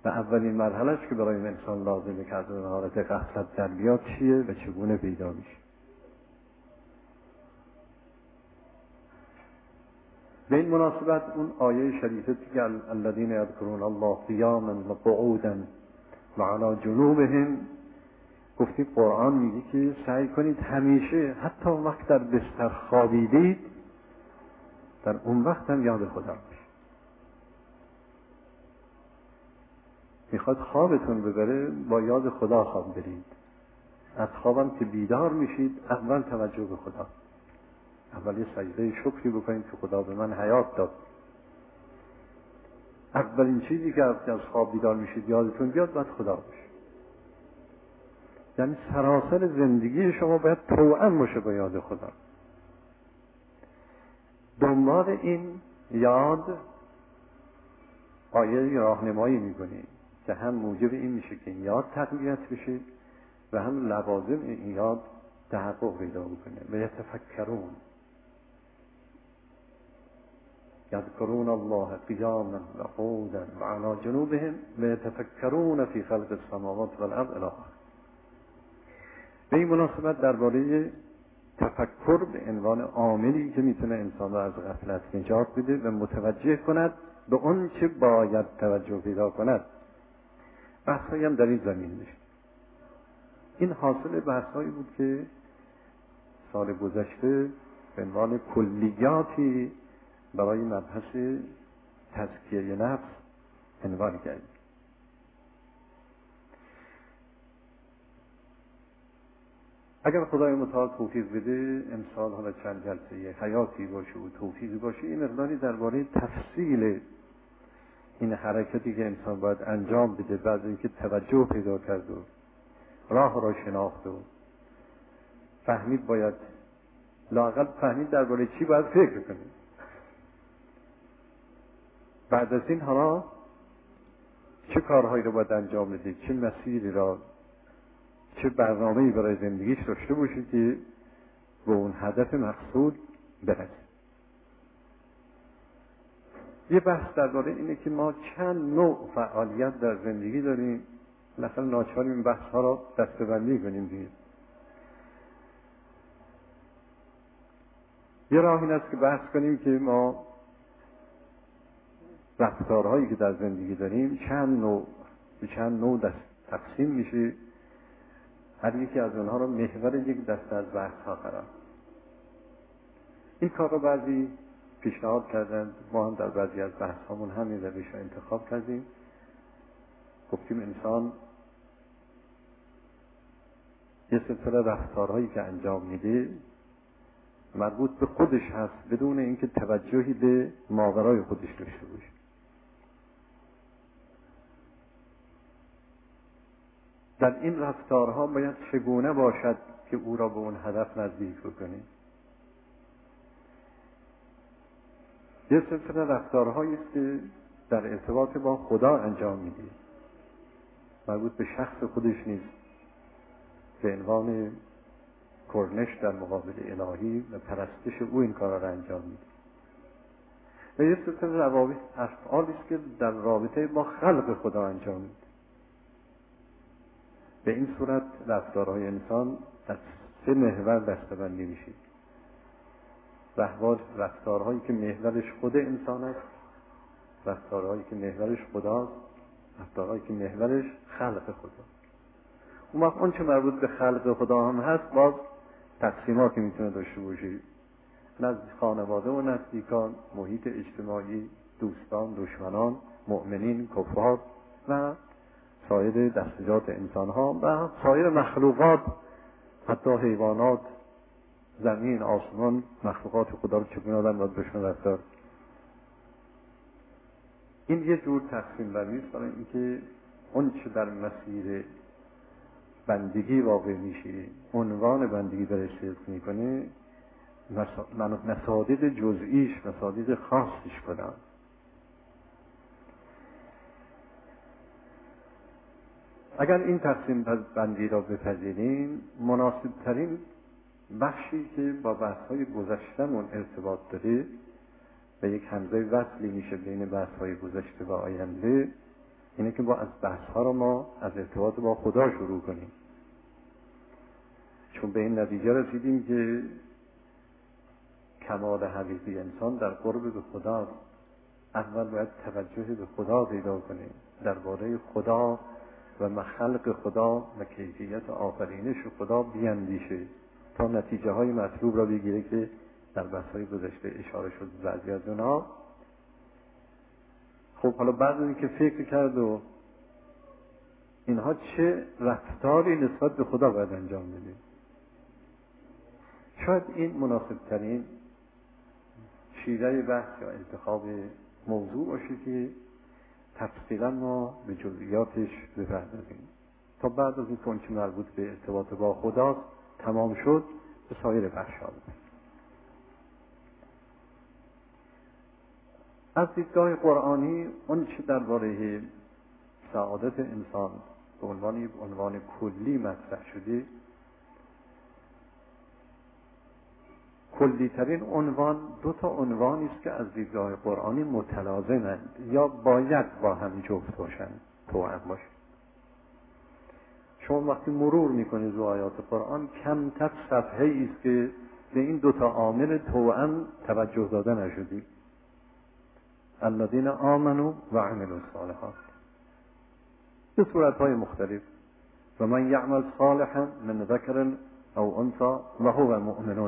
و اولین مرحلهش که برای انسان لازمه که از اون حالت غفلت در بیاد چیه و چگونه پیدا میشه. به این مناسبت اون آیه شریفه که الذین یذکرون الله قیاما و قعودا و علی جنوبهم، گفتیم قرآن میگه که سعی کنید همیشه حتی وقت در بستر خوابیدید در اون وقت هم یاد خدا باشید. میخواد خوابتون ببره با یاد خدا خواب برید. از خوابم که بیدار میشید اول توجه به خدا، اول یه سجده شکری بکنید که خدا به من حیات داد. اولین چیزی که از خواب بیدار میشید یادتون بیاد باید خدا باشه. یعنی سراسر زندگی شما باید توأم باشه با یاد خدا. دنبال این یاد آیه راهنمایی میکنه که هم موجب این میشه که این یاد تقویت بشه و هم لوازم این یاد تحقق پیدا بکنه. و یتفکرون، یذکرون الله قیاما و قعودا و علی جنوبهم و یتفکرون فی خلق السماوات والارض الی آخر. به این مناسبت درباره تفکر به عنوان عاملی که میتونه انسان را از غفلت نجات بده و متوجه کند به اون چه باید توجه پیدا کند، بحثایی هم در این زمین میشه. این حاصل بحثایی بود که سال گذشته به عنوان کلیاتی برای مبحث تزکیه نفس عنوان کردیم. اگر خدای متعال توفیق بده امسال حالا چند جلسه حیاتی باشه و توفیقی باشه این مقداری درباره تفصیل این حرکتی که انسان باید انجام بده بعد اینکه توجه پیدا کرد و راه را شناخت و فهمید، باید لااقل فهمید درباره چی باید فکر کنیم. بعد از این حالا چه کارهایی رو باید انجام بده، چه مسیری را، چه برنامه‌ای برای زندگیش داشته باشه که به اون هدف مقصود برسه. یه بحث درباره اینه که ما چند نوع فعالیت در زندگی داریم، مثلا ناچاریم این بحث ها را دسته‌بندی کنیم دیگه. یه راه این است که بحث کنیم که ما رفتارهایی که در زندگی داریم به چند نوع تقسیم میشه، هر یکی از اونها رو محور یک دسته از بحث ها قرار. این کار رو بعضی پیشنهاد کردند، ما هم در بعضی از بحث هامون همین روش رو انتخاب کردیم. گفتیم انسان یه سلسله رفتارهایی که انجام میده مربوط به خودش هست بدون اینکه توجهی به ماورای خودش داشته باشه. در این رفتارها باید چگونه باشد که او را به اون هدف نزدیک بکنه. یه سلسله رفتارهایی است که در ارتباط با خدا انجام میده، مربوط به شخص خودش نیست، به عنوان کرنش در مقابل الهی و پرستش او این کارا را انجام میده. و یه سلسله افعالی است که در رابطه با خلق خدا انجام میده. به این صورت رفتارهای انسان از سه محور دسته‌بندی میشه. رفتارهایی که محورش خود انسان است، رفتارهایی که محورش خداست، رفتارهایی که محورش خلق خدا. اون وقت اون چه مربوط به خلق خدا هم هست باز تقسیماتی میتونه داشته باشه، نزد خانواده و نزدیکان، محیط اجتماعی، دوستان، دشمنان، مؤمنین، کفار و سایر دستجات انسان ها و سایر مخلوقات، حتی حیوانات، زمین، آسمان، مخلوقات خدا رو چگونه آدم باید بهشون رفتار. این یه جور تقسیم بندی است برای اینکه اون چه در مسیر بندگی واقع میشه، عنوان بندگی درش صدق میکنه، مصادیق جزئیش، مصادیق خاصش کنن. اگر این تقسیم بندی را بپذیریم، مناسب ترین بخشی که با بحث‌های گذشته‌مون ارتباط داره و یک همزه وصلی میشه بین بحث‌های گذشته و آینده اینه که با از بحث ها رو ما از ارتباط با خدا شروع کنیم، چون به این نتیجه رسیدیم که کمال حقیقی انسان در قرب به خدا. اول باید توجه به خدا پیدا کنیم، درباره خدا و خلق خدا و کیفیت آفرینش خدا بیاندیشه تا نتیجه های مطلوب را بگیره که در بحث‌های گذشته اشاره شد بعضی از اونها. خب حالا بعد از اینکه فکر کرد و اینها چه رفتاری نسبت به خدا باید انجام بدیم، شاید این مناسب ترین شیوه بحث یا انتخاب موضوع باشه که تفصیلا ما به جزئیاتش بپردازیم تا بعد از این که مربوط به ارتباط با خدا تمام شد به سایر بخش‌ها. از دیدگاه قرآنی اون چه درباره سعادت انسان به عنوان کلی مطرح شده، کلی ترین عنوان دو تا عنوانی است که از دیدگاه قرآنی متلازمند یا باید با هم جفت باشند، توأم باشند. شما وقتی مرور میکنید رو آیات قرآن کمتر صفحه‌ای است که به این دو تا عامل توأم توجه داده نشده. الذین آمنوا و عملوا الصالحات به صورت‌های مختلف. و من یعمل صالحا من ذکر او انثی و هو مؤمن.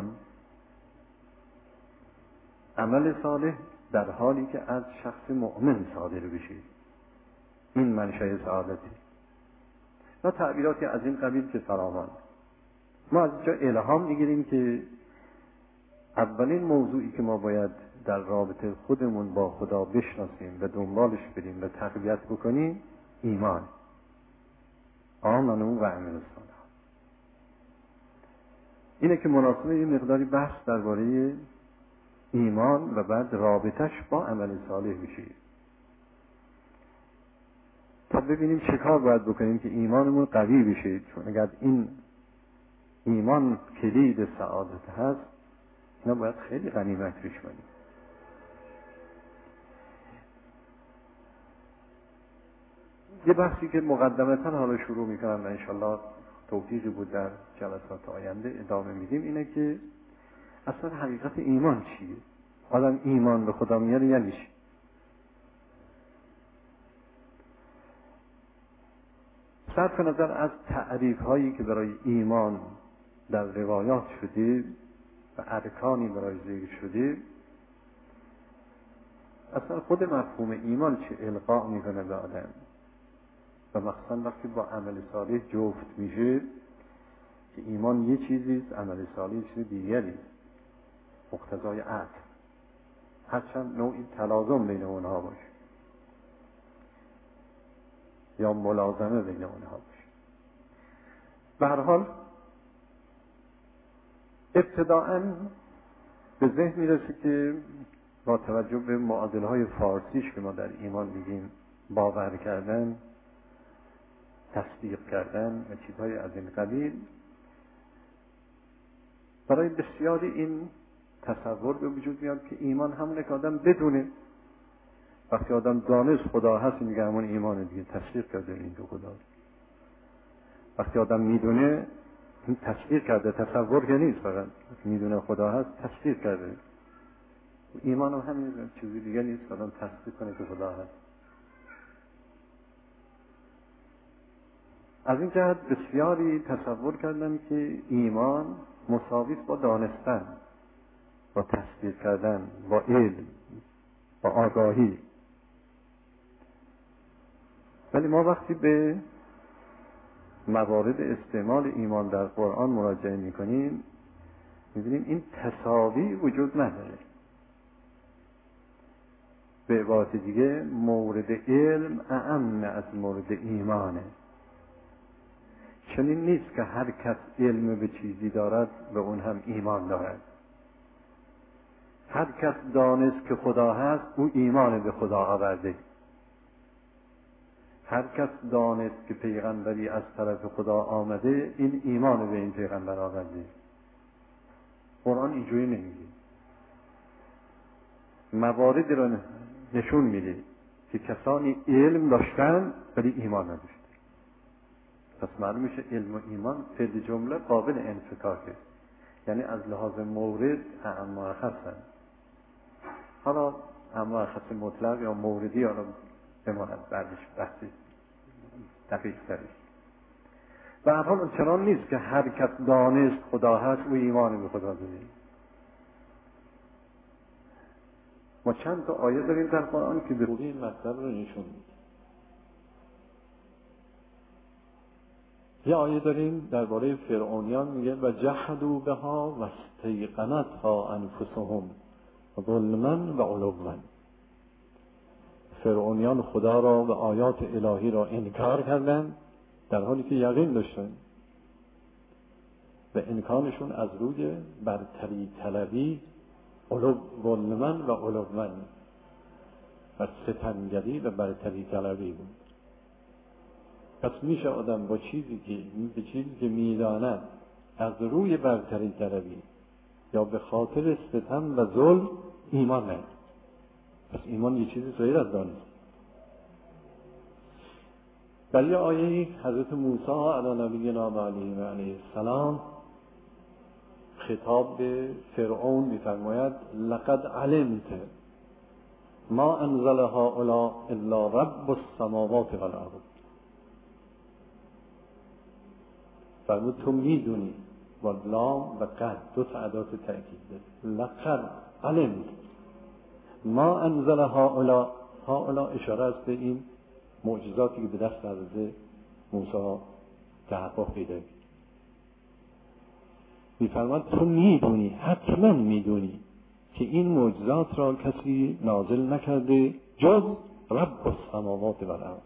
عمل صالح در حالی که از شخص مؤمن صادر بشه، این منشأ سعادتی. و تعبیراتی از این قبیل که فراوان. ما از اینجا الهام میگیریم که اولین موضوعی که ما باید در رابطه خودمون با خدا بشناسیم و دنبالش بریم و تقویت بکنیم ایمان. آمنوا و عملوا الصالحات. اینه که مناسبه یه مقداری بحث درباره ایمان و بعد رابطش با عمل صالح میشه تا ببینیم چه کار باید بکنیم که ایمانمون قوی بشه، چون اگر این ایمان کلید سعادت هست اینا باید خیلی غنیمت بشماریم. یه بحثی که مقدمتا حالا شروع میکنم و انشالله توفیقی بود در جلسات آینده ادامه میدیم، اینه که اصلا حقیقت ایمان چیه؟ آدم ایمان به خدا میاره یعنی چی؟ صرف نظر از تعریف هایی که برای ایمان در روایات شده و ارکانی برای ذکر شده، اصلا خود مفهوم ایمان چه القا میکنه به آدم و مخصوصا وقتی با عمل صالح جفت میشه که ایمان یه چیزیست، عمل صالح چیز دیگری، مقتضای عقل، هرچند نوعی تلازم بین اونها باشه یا ملازمه بین اونها باشه. به هر حال ابتداءً به ذهن میرسه که با توجه به معادلهای فارسیش که ما در ایمان میگیم باور کردن، تصدیق کردن و چیزهای از این قبیل، برای بسیاری این تصور به وجود میاد که ایمان همونه که آدم بدونه. وقتی آدم دانست خدا هست میگه همون ایمانه دیگه، تصدیق کرده این که خدا هست. وقتی آدم میدونه این تصدیق کرده، تصور که نیست، فقط میدونه خدا هست تصدیق کرده. ایمان هم همین چیزی دیگه نیست، آدم تصدیق کنه که خدا هست. از این جهت بسیاری تصور کردن که ایمان مساوی با دانستن، با تصدیق کردن، با علم، با آگاهی. ولی ما وقتی به موارد استعمال ایمان در قرآن مراجعه میکنیم میبینیم این تساوی وجود نداره. به عبارت دیگه مورد علم اعم از مورد ایمانه. چنین نیست که هر کس علم به چیزی دارد به اون هم ایمان دارد. هر کس دانست که خدا هست او ایمان به خدا آورده. هر کس دانست که پیغمبری از طرف خدا آمده این ایمان به این پیغمبر آورده. قرآن اینجوری نمیگه. مواردی را نشون میده که کسانی علم داشتن ولی ایمان نداشتن. پس معلوم میشه علم و ایمان فعل جمله قابل انفکاکه، یعنی از لحاظ مورد اعم مرخصن. حالا اعم مرخص مطلق یا موردی حالا بماند بعدش بحثی دقیق تری. و هر حال چنان نیست که هر کس دانست خدا هست او ایمان به خدا داره. ما چند تا آیه داریم در قرآن که به خوبی این مطلب رو نشون میده. یه آیه داریم درباره فرعونیان میگه و جحدوا بها و استیقنتها انفسهم ظلما و علوا. فرعونیان خدا را و آیات الهی را انکار کردند در حالی که یقین داشتن و انکارشون از روی برتری طلبی ظلما و علوا و ستمگری و برتری طلبی بود. پس میشه آدم با چیزی که میداند از روی برتری طلبی یا به خاطر ستم و ظلم ایمان نیاره. پس ایمان یه چیزی غیر از دانست. در یه آیه حضرت موسی علی نبینا و علیه السلام خطاب به فرعون می‌فرماید لقد علمت ما انزل هؤلاء الا رب السماوات والارض. فرمود تو میدونی با لام و قد دو تا ادات تأکید داره. لقد علمت ما انزل هؤلاء اشاره است به این معجزاتی که به دست حضرت موسی تحقق پیدا کرد. می‌فرماید تو میدونی، حتما میدونی که این معجزات را کسی نازل نکرده جز رب السماوات والارض.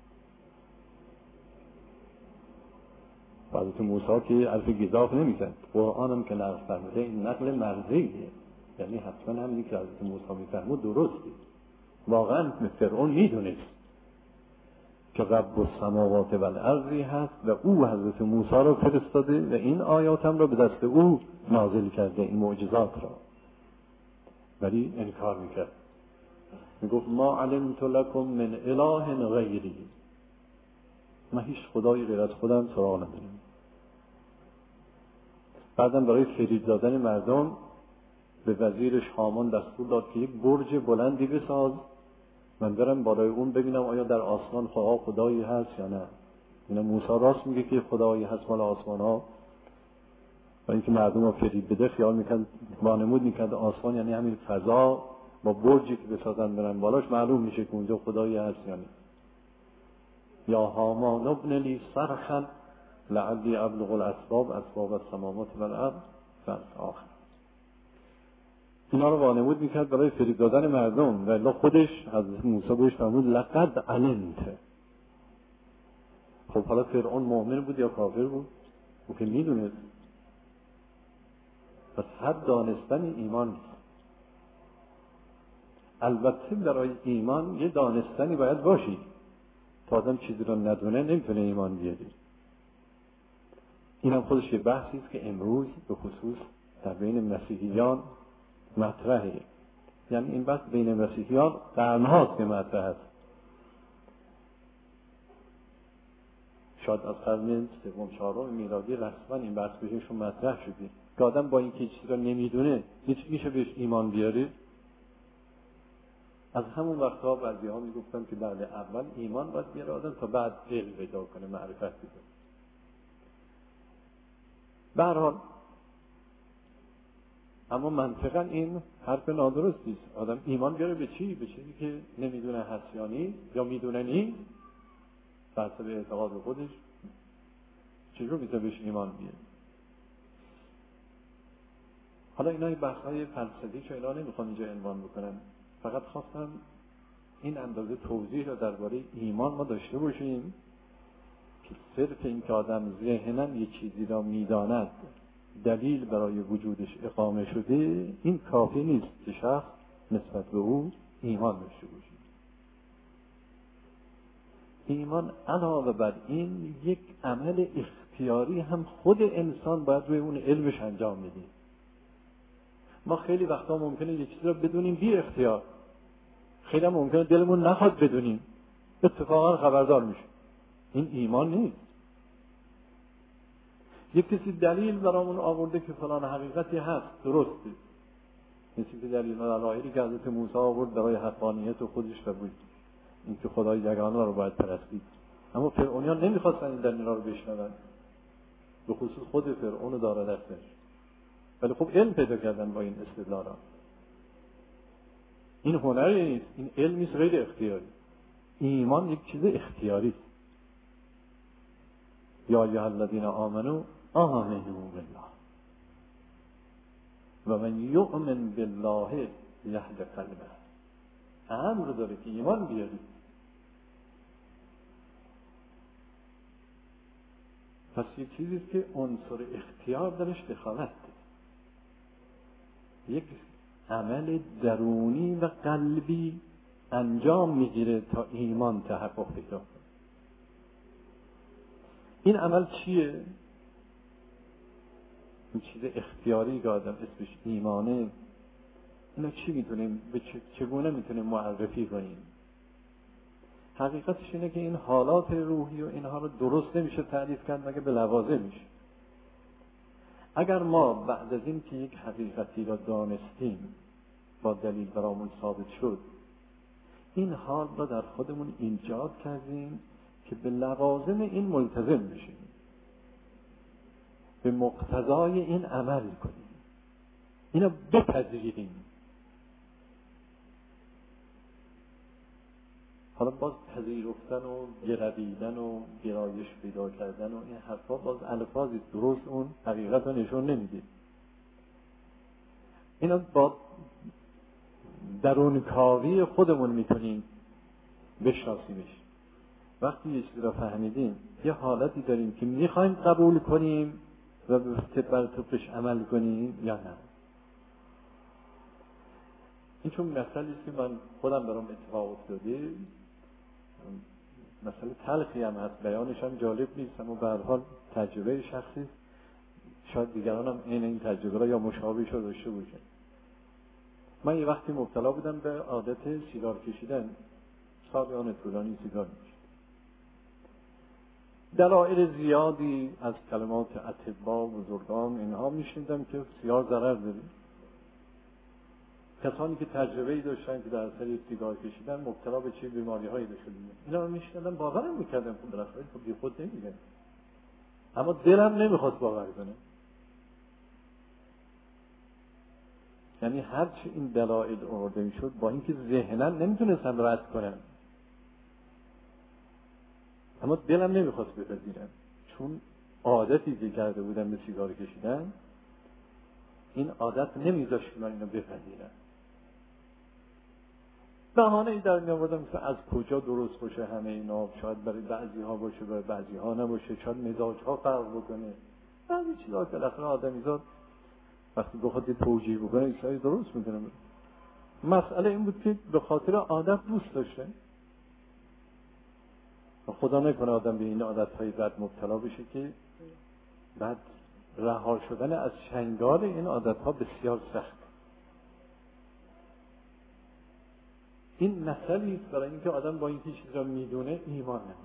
حضرت موسی که حرف گزاف نمیزد، قرآن هم که نقل فرموده این نقل مرضیه، یعنی حتما همینی که حضرت موسی میفرمود درسته. واقعا فرعون میدونست که رب السماوات والارضی هست و او حضرت موسی را فرستاده و این آیات هم را به دست او نازل کرده، این معجزات را، ولی انکار میکرد. میگفت ما علمت لکم من اله غیری، من هیچ خدایی غیر از خودم سراغ ندارم. بعدم برای فرید دادن مردم به وزیرش هامان دستور داد که یک برج بلندی بساز، من برم بالای اون ببینم آیا در آسمان خدایی هست یا نه. اینا موسی راست میگه که خدایی هست مال آسمان ها، و اینکه مردم رو فرید بده خیال میکرد، وانمود میکرد آسمان یعنی همین فضا، با برجی که بسازن برن بالاش معلوم میشه که اونجا خدایی هست یا نه. یا هامان ابن لی صرحا لعلی ابلغ الاسباب السماوات والارض آخر. اینا رو وانمود میکرد برای فرید دادن مردم، و الا خودش حضرت موسی بهش فرمود لقد علمت. خب حالا فرعون مؤمن بود یا کافر بود؟ او که میدونست. پس حد دانستن ایمان نیست. البته برای ایمان یه دانستنی باید باشی. تا آدم چیزی رو ندونه نمیتونه ایمان بیاره. این هم خودش یه بحثی است که امروز به خصوص در بین مسیحیان مطرحه. یعنی این بحث بین مسیحیان قرن‌هاست که مطرح است. شاید از قرن سوم چهارم میلادی رسما این بحث بهشون مطرح شده که آدم با اینکه چیزی رو نمیدونه میشه بهش ایمان بیاره. از همون وقتها بعضی‌ها میگفتن که بعد اول ایمان باید بیاره آدم تا بعد علم پیدا کنه، معرفت پیدا کنه. به هر حال اما منطقاً این حرف نادرستی است. آدم ایمان بیاره به چی؟ به چیزی که نمیدونه هست یا نیست، یا میدونه نیست، بر حسب اعتقاد خودش چجور میتونه بهش ایمان بیاره. حالا اینا بحث‌های فلسفی که اینا نمیخوام اینجا عنوان بکنم، فقط خواستم این اندازه توضیح رو درباره ایمان ما داشته باشیم که صرف این که آدم ذهناً یک چیزی را میداند، دلیل برای وجودش اقامه شده، این کافی نیست که شخص نسبت به او ایمان داشته باشه. ایمان علاوه بر این یک عمل اختیاری هم خود انسان باید روی اون علمش انجام میده. ما خیلی وقتا ممکنه یک چیزی رو بدونیم بی اختیار، خیلی هم ممکنه دلمون نخواد بدونیم، اتفاقا خبردار میشه. این ایمان نیست. یک کسی دلیل برامون آورده که فلان حقیقتی هست، درسته، مثل که دلیل دلایلی که حضرت موسی آورد برای حقانیت و خودش قبول، این که خدای یگانه رو باید پرستید. اما فرعونیان نمیخواستن این دلیلا رو بشنون، به خصوص خود فرعون داره دستش، ولی خب علم پیدا کردن با این استدلالات. این هنری نیست، این علمی است غیر اختیاری. ایمان یک چیز اختیاری است. یا ایها الذین آمنوا آمنوا بالله و من یؤمن بالله یهد قلبه. امر داره که ایمان بیارید. پس یک چیزی است که عنصر اختیار درش دخالت داره. یک عمل درونی و قلبی انجام میگیره تا ایمان تحقق پیدا کنه. این عمل چیه؟ این چیز اختیاری که آدم اسمش ایمانه، اینا چی میتونیم چگونه میتونیم معرفی کنیم؟ حقیقتش اینه که این حالات روحی و اینها رو درست نمیشه تعریف کرد مگه به لوازمش. اگر ما بعد از این که یک حقیقتی را دانستیم، با دلیل برامون ثابت شد، این حال را در خودمون ایجاد کردیم که به لوازم این ملتزم بشیم، به مقتضای این عمل کنیم، اینو بپذیریم. حالا باز پذیرفتن و گرویدن و گرایش پیدا کردن و این حرفا باز الفاظی درست اون حقیقت رو نشون نمیده. اینا با درونکاوی خودمون میتونیم بشناسیمش. وقتی یه چیزی رو فهمیدیم، یه حالتی داریم که میخوایم قبول کنیم و بر طبقش عمل کنیم یا نه. این چون مسئله است که من خودم برام اتفاق افتاده، مسئله تلخی هم هست، بیانش هم جالب نیست، اما به هر حال تجربه شخصی، شاید دیگران هم این تجربه را یا مشابهش رو داشته باشن. من یه وقتی مبتلا بودم به عادت سیگار کشیدن، سالیان طولانی سیگار می‌کشیدم. دلایل زیادی از کلمات اطباء و بزرگان اینها میشنیدم که سیگار ضرر داره. کسانی که تجربه‌ای داشتن که در اثر سیگار کشیدن مبتلا به چه بیماری‌هایی شدن، اینا رو میشنیدم، باورم می‌کردم که بالاخره خب بی خود نمیگن، اما دلم نمیخواست باور کنه. یعنی هرچی این دلایل آورده میشد، با اینکه ذهناً نمیتونستم رد کنم، اما دلم نمیخواست بپذیرم، چون عادتی که کرده بودم به سیگار کشیدن، این عادت نمیذاشت من اینو بپذیرم. بهانه ای در میآوردم که از کجا درست باشه همه اینا، شاید برای بعضی ها باشه برای بعضی ها نباشه، شاید مزاج ها فرق بکنه، بعضی چیزا که بالاخره آدمیزاد وقتی بخواد توجیه بکنه شاید درست میکنه. مسئله این بود که به خاطر عادت دوست داشته و خدا نکنه آدم به این عادت‌های بد مبتلا بشه که بعد رها شدن از چنگال این عادت‌ها بسیار سخت. این مسئله است برای اینکه آدم با این چیز را میدونه ایمان نمیده.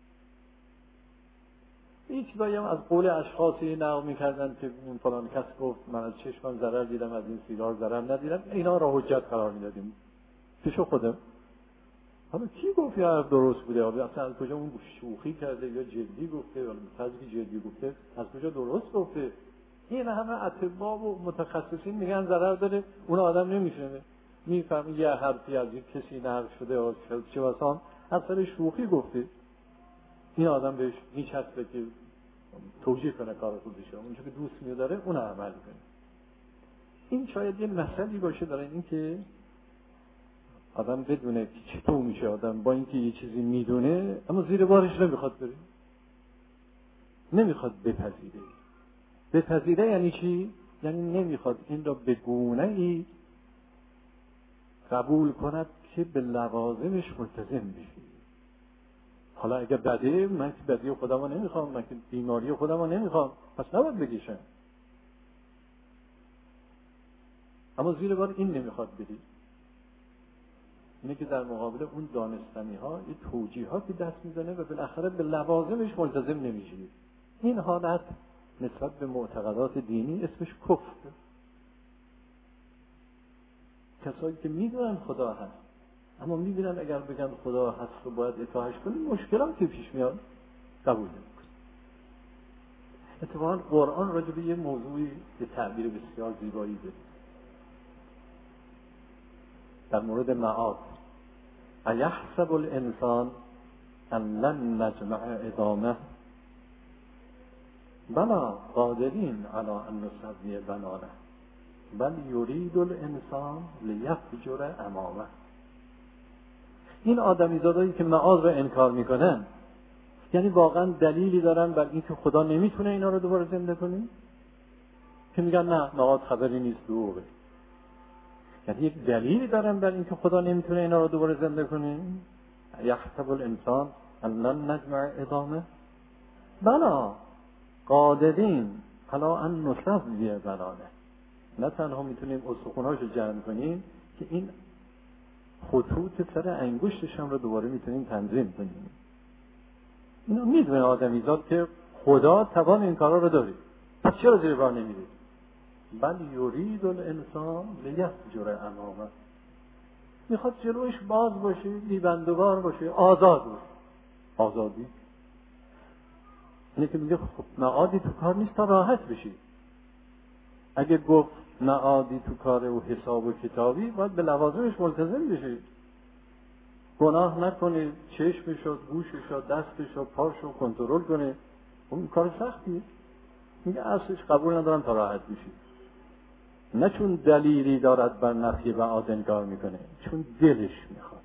این چیزایی هم از قول اشخاصی نقل می‌کردن که اون فلان کس گفت من از چشمم ضرر دیدم، از این سیگار ضرر ندیدم، اینا را حجت قرار میدادیم پیش خودم. حالا کی گفت یا حرف درست بوده؟ اصلا از کجا اون شوخی کرده یا جدی گفته یا فضلی جدی گفته؟ از کجا درست گفته؟ این همه اطباء و متخصصین میگن ضرر داره، اون آدم نمیشنه، میفهمی یه حرفی از یک کسی نقل شده و چه واسان از سر شوخی گفته، این آدم بهش میچسبه که توجیه کنه کار خودشه، اونجا که دوست می‌داره اون عمل کنه. این شاید یه مسئله باشه برای این که آدم بدونه که چطور میشه آدم با اینکه یه چیزی میدونه اما زیر بارش نمیخواد بره، نمیخواد بپذیره. بپذیره یعنی چی؟ یعنی نمیخواد این را به گونه‌ای قبول کند که به لوازمش ملتزم بشه. حالا اگر بده، من که بدی خودمو نمیخوام، من که بیماری خودمو نمیخوام، پس نباید بگیشم. اما زیر بار این نمیخواد بدی. اینه که در مقابل اون دانستنی ها یه توجیهاتی دست میزنه و بالاخره به لوازمش ملتزم نمیشه. این حالت نسبت به معتقدات دینی اسمش کفر. کسایی که میدونن خدا هست اما میبینن اگر بگن خدا هست و باید اطاعتش کنیم مشکلاتی پیش میاد، قبول نمیکنه. اتفاقا قرآن راجع به یه موضوعی به تعبیر بسیار زیبایی داره در مورد معاد. ایحسب الانسان ان لن نجمع عظامه بلا قادرین علی ان نسوی بنانه بل یرید الانسان لیفجر امامه. این آدمیزادایی که معاد را انکار میکنن یعنی واقعا دلیلی دارن بر اینکه خدا نمیتونه اینا رو دوباره زنده کنه؟ که میگن نه معاد خبری نیست دروغه. یعنی یک دلیلی دارن بر اینکه خدا نمیتونه اینا رو دوباره زنده کنه؟ یحسب الانسان ان لن نجمع عظامه بلا قادرین علی ان نسوی بنانه. نه تنها میتونیم استخوناشو جمع کنیم که این خطوط سر انگشتش هم رو دوباره میتونیم تنظیم کنیم. اینو میدونه آدمیزاد که خدا توان این کارا رو داره، پس چرا زیر بار نمیره؟ بل یرید الانسان لیفجر امامه. میخواد جلوش باز باشه، بیبندوبار باشه، آزاد باشه. آزادی اینه که میگه خب معادی تو کار نیست تا راحت بشی. اگه گفت معادی تو کار و حساب و کتابی باید به لوازمش ملتزم بشی. گناه نکنه، چشمش و گوشش و دستش و پاش رو کنترل کنه. اون کار سختیه. میگه اصلش قبول ندارم تا راحت بشی. نه چون دلیلی دارد بر نفی معاد انکار میکنه، چون دلش میخواد.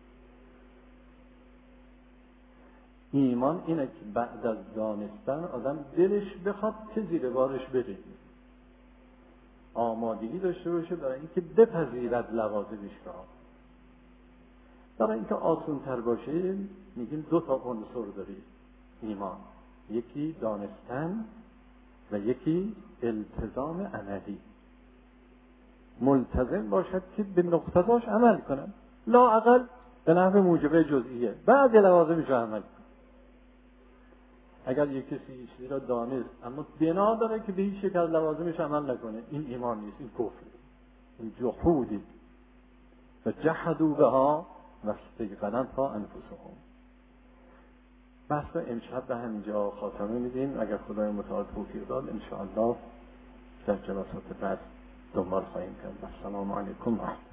ایمان اینه که بعد از دانستن آدم دلش بخواد که زیر بارش بره، آمادگی داشته باشه برای اینکه بپذیرد لوازمش را. برای اینکه آسان تر باشه میگیم دو تا عنصر داره ایمان، یکی دانستن و یکی التزام عملی. ملتزم باشد که به مقتضاش عمل کنن، لااقل به نحو موجبه جزئیه، بعد لوازمش رو عمل کنن. اگر یک کسی چیزی را دانست اما بنا داره که به هیچ یک از لوازمش عمل نکنه، این ایمان نیست، این کفر، این جحودی. و جحدوا بها و استیقنتها انفسهم. بحث امشب به همینجا خاتمه میدیم. اگر خدای متعال توفیق داد ان شاء الله در جلسات بعد دنبال خواهیم کرد. السلام علیکم و رحمت الله.